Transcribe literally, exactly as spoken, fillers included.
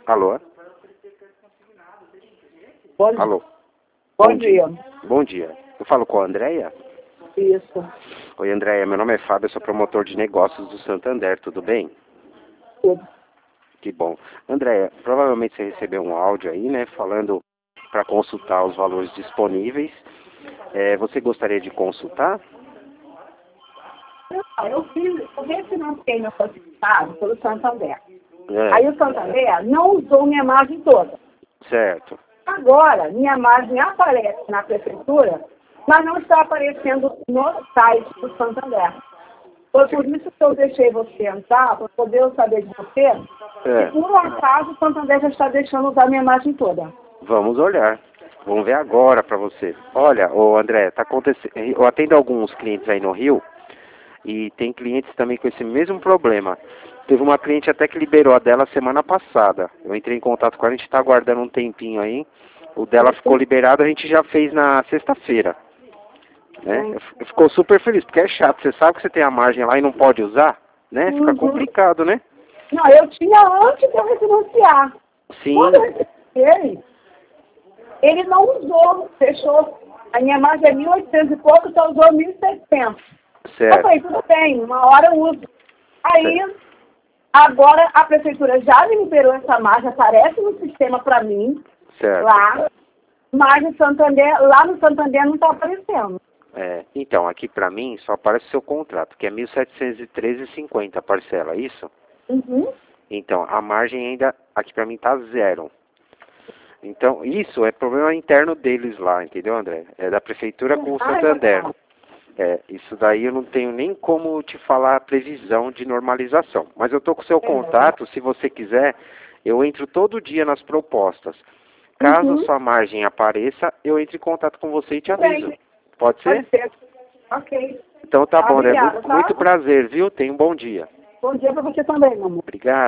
Alô? Bom, Alô? bom, bom dia. dia. Bom dia. Eu falo com a Andréia? Isso. Oi, Andréia. Meu nome é Fábio, eu sou promotor de negócios do Santander. Tudo bem? Tudo. Que bom. Andréia, provavelmente você recebeu um áudio aí, né, falando para consultar os valores disponíveis. É, você gostaria de consultar? Não, eu fiz, eu refinancei meu certificado pelo Santander. É. Aí o Santander não usou minha margem toda. Certo. Agora, minha margem aparece na prefeitura, mas não está aparecendo no site do Santander. Foi por isso que eu deixei você entrar, para poder eu saber de você, É. se por um acaso o Santander já está deixando usar minha margem toda. Vamos olhar. Vamos ver agora para você. Olha, ô André, tá acontecendo. Eu atendo alguns clientes aí no Rio e tem clientes também com esse mesmo problema. Teve uma cliente até que liberou a dela semana passada. Eu entrei em contato com ela, a gente está aguardando um tempinho aí. O dela ficou liberado, a gente já fez na sexta-feira. Né? Eu ficou super feliz, porque é chato. Você sabe que você tem a margem lá e não pode usar, né? Fica Uhum. complicado, né? Não, eu tinha antes de eu refinanciar. Sim. Quando eu refinanciei, ele não usou, fechou. A minha margem é mil e oitocentos e pouco, só usou mil e seiscentos. Certo. Eu falei, tudo bem, uma hora eu uso. Aí, Certo. agora a prefeitura já me liberou essa margem, aparece no sistema para mim, Certo. lá, mas no Santander, lá no Santander não está aparecendo. É, então, aqui pra mim só aparece o seu contrato, que é mil setecentos e treze e cinquenta a parcela, é isso? Uhum. Então, a margem ainda, aqui pra mim tá zero. Então, isso é problema interno deles lá, entendeu, André? É da prefeitura com o Santander. É, isso daí eu não tenho nem como te falar a previsão de normalização. Mas eu tô com o seu contato, se você quiser, eu entro todo dia nas propostas. Caso Uhum. sua margem apareça, eu entro em contato com você e te aviso. Pode ser? Pode ser. Ok. Então tá bom, André. Obrigada, Muito, tá? muito prazer, viu? Tenha um bom dia. Bom dia para você também, meu amor. Obrigado.